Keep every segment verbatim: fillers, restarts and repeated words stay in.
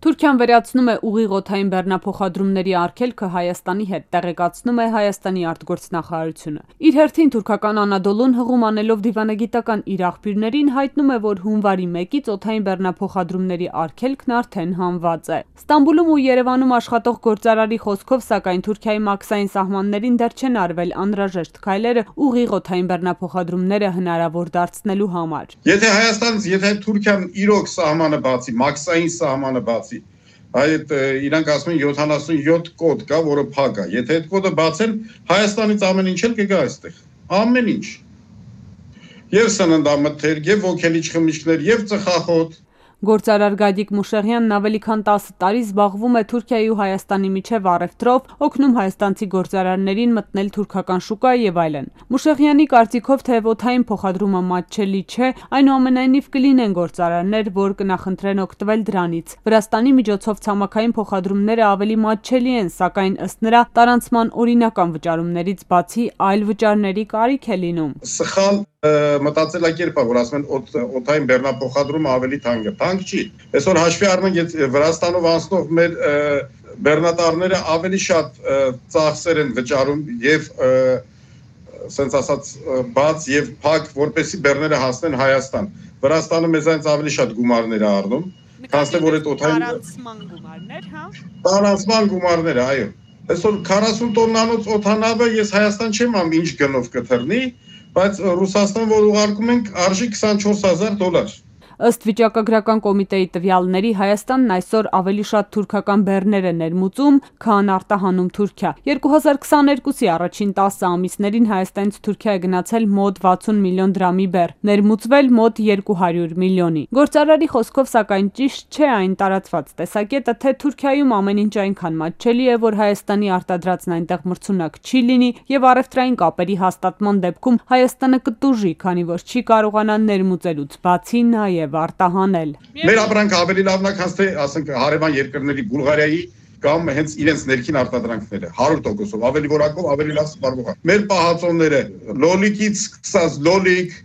Թուրքիան վերացնում է ուղիղ օդային բեռնափոխադրումների արգելքը Հայաստանի հետ, տեղեկացնում է Հայաստանի արտգործնախարարությունը։ Իր հերթին թուրքական Անադոլուն հղում անելով դիվանագիտական իր աղբյուրներին հայտնում է, որ հունվարի մեկից օդային բեռնափոխադրումների արգելքն արդեն հանված է։ Ստամբուլում ու Երևանում աշխատող գործարարի խոսքով, սակայն Թուրքիայի մաքսային սահմաններին դեռ չեն արվել անհրաժեշտ քայլերը ուղիղ օդային բեռնափոխադրումները հնարավոր դարձնելու համար։ Եթե Հայաստանից, եթե Թուրքիան իրոք սահմանը բացի, մաքսային սահմանը բացի, այդ իրանք ասում են յոթանասունյոթ կոդ կա, որը փակ է։ Եթե այդ կոդը բացեն, Հայաստանից ամեն ինչ էլ կգա այստեղ։ Ամեն ինչ։ Եվ սննդամթեր, եւ ոգելիչ խմիչքներ, եւ ծխախոտ։ Գործարար Գադիկ Մուշեղյանն ավելի քան տասը տարի զբաղվում է Թուրքիայի ու Հայաստանի միջև առևտրով, օգնում հայաստանցի գործարարներին մտնել թուրքական շուկա եւ այլն։ Մուշեղյանի կարծիքով, թե օդային փոխադրումը մատչելի չէ, այնուամենայնիվ կլինեն գործարարներ, որ կնախընտրեն օգտվել դրանից։ Վրաստանի միջոցով ցամաքային փոխադրումները ավելի մատչելի են, սակայն ըստ նրա տարանցման օրինական վճարումներից բացի այլ վճարների կարիք է լինում։ Սխալ մտածելակերպ է, որ ասում են օդային բեռնափոխադրումը ավելի թանկ է։ Թանկ չի։ Այսօր հաշվի առնենք, եթե Վրաստանով անցնող մեր բեռնատարները ավելի շատ ծախսեր են վճարում եւ ասենց ասած բաց եւ փակ, որպեսզի բեռները հասնեն Հայաստան։ Վրաստանը մեզանից ավելի շատ գումարներ է առնում, քան որ այդ օդային տարանցման գումարներ, հա։ Տարանցման գումարներ, այո։ Այսօր քառասուն տոննանոց օդանավը ես Հայաստան չեմ ամ ինչ գնով կթռնի, բայց Ռուսաստան, որ ուղարկում ենք, արժի քսանչորս հազար դոլար։ Ըստ վիճակագրական կոմիտեի տվյալների, Հայաստանն այսօր ավելի շատ թուրքական բեռներ է ներմուծում, քան արտահանում Թուրքիա։ երկու հազար քսաներկուսի առաջին տասը ամիսներին Հայաստանից Թուրքիա է գնացել մոտ վաթսուն միլիոն դրամի բեռ, ներմուծվել մոտ երկու հարյուր միլիոնի։ Գործարարի խոսքով, սակայն ճիշտ չէ այն տարածված տեսակետը, թե Թուրքիայում ամեն ինչ այնքան մատչելի է, որ Հայաստանի արտադրածն այնտեղ մրցունակ չի լինի եւ առևտրային կապերի հաստատման դեպքում Հայաստանը կտուժի, քանի որ չի կարողանա ներմուծելուց բացի նաեւ արտահանել։ Մեր ապրանքը ավելի լավն է, քան թե ասենք հարևան երկրների Բուլղարիայի կամ հենց իրենց ներքին արտադրանքները հարյուր տոկոսով ավելի որակով ավելի լավ սպառվող է։ Մեր պահածոները լոլիկից սկսած լոլիկ,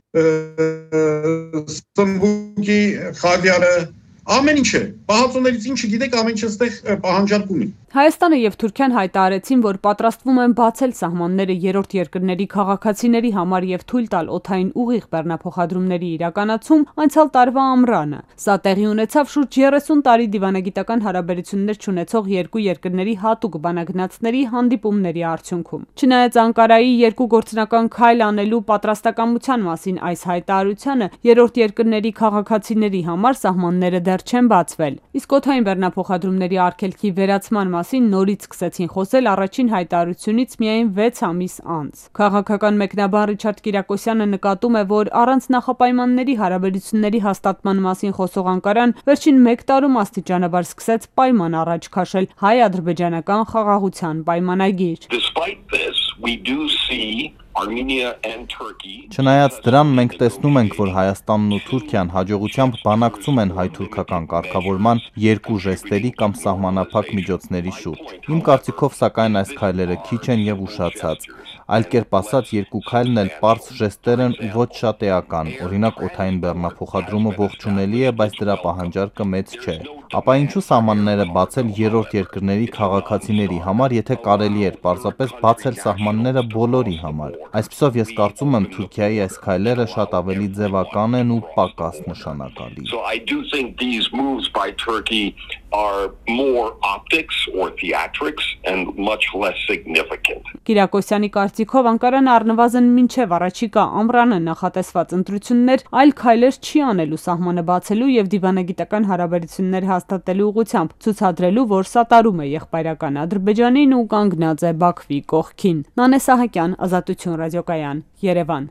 սմբուկի, խավիարը, ամեն ինչ է։ Պահածոներից ինչը գիտեք, ամեն ինչ այստեղ պահանջարկ ունի։ Հայաստանը եւ Թուրքիան հայտարարեցին, որ պատրաստվում են բացել սահմանները երրորդ երկրների քաղաքացիների համար եւ թույլ տալ օդային ուղիղ բեռնափոխադրումների իրականացում անցյալ տարվա ամռանը։ Սա տեղի ունեցավ շուրջ երեսուն տարի դիվանագիտական հարաբերություններ չունեցող երկու երկրների հատուկ բանագնացների հանդիպումների արդյունքում։ Չնայած Անկարայի երկու գործնական քայլ անելու պատրաստակամության մասին այս հայտարարությանը, երրորդ երկրների քաղաքացիների համար սահմանները դեռ չեն բացվել։ Իսկ օդային բեռնափոխադրումների արգելքի վերացման մասին նորից սկսեցին խոսել առաջին հայտարարությունից միայն վեց ամիս անց։ Քաղաքական մեկնաբան Ռիչարդ Կիրակոսյանը նկատում է, որ առանց նախապայմանների հարաբերությունների հաստատման մասին խոսող Անկարան վերջին մեկ տարում աստիճանաբար սկսեց պայման առաջ քաշել հայ-ադրբեջանական խաղաղության պայմանագիր։ Չնայած դրան, մենք տեսնում ենք, որ Հայաստանն ու Թուրքիան հաջողությամբ բանակցում են հայ-թուրքական կարգավորման երկու ժեստերի կամ սահմանափակ միջոցների շուրջ։ Իմ կարծիքով, սակայն այս քայլերը քիչ են եւ ուշացած։ Այլ կերպ ասած, երկու քայլն էլ պարզ ժեստեր են ու ոչ շատ էական։ Օրինակ, օդային բեռնափոխադրումը ողջունելի է, բայց դրա պահանջարկը մեծ չէ։ Ապա ինչու սահմանները բացել երրորդ երկրների քաղաքացիների համար, եթե կարելի էր պարզապես բացել սահմանները բոլորի համար։ Այսպիսով ես կարծում եմ, Թուրքիայի այս քայլերը շատ ավելի ձևական են ու պակաս նշանակալի։ Կիրակոսյանի կարծիքով Անկարան առնվազն մինչև առաջիկա ամռանը նախատեսված ընտրություններ այլ քայլեր չի անելու սահմանը բացելու եւ դիվանագիտական հարաբերություններ հաստատելու ուղղությամբ, ցուցադրելու, որ սատարում է եղբայրական Ադրբեջանին ու կանգնած է Բաքվի կողքին։ Նանե Սահակյան, Ազատություն ռադիոկայան, Երևան։